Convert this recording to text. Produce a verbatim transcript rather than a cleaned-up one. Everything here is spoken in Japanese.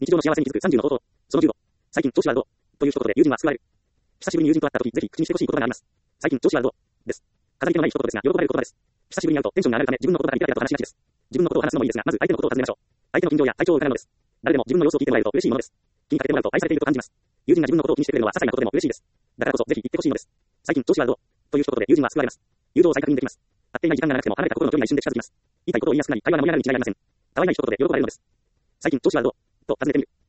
日常の幸せに気づくさんじゅうの方法。そのじゅうご。最近調子はどうという一言で友人は救われる。久しぶりに友人と会った時、ぜひ口にしてほしい言葉があります。最近調子はどうです。飾り気のない一言ですが、喜ばれる言葉です。久しぶりに会うとテンションが上がるため、自分のことばかりペラペラと話しがちです。自分のことを話すのもいいですが、まず相手のことを尋ねましょう。相手の近況や体調を伺うのです。誰でも自分の様子を聞いてもらえると嬉しいものです。気にかけてもらうと愛されていると感じます。友人が自分のことを気にしてくれるのは些細なことでも嬉しいです。だからこそぜひ言ってほしいのです。最近調子はどうという一言で友人は救われます。誘導を再確認できます。会っていない時間が長くても離れた心の距離が一瞬で近づきます。言いたいことを言いやすくなり、会話が盛り上がるに違いありません。可愛い一言で喜ばれるのです。最近調子はどうと尋ねてみる。